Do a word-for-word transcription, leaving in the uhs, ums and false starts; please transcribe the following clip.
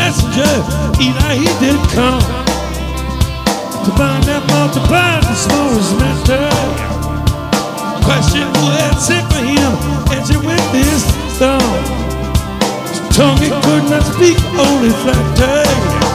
messenger, Eli, he did come to bind that multiplied the smallest matter. Question who had sent for him, answer with this stone. His tongue it could not speak, only flattered.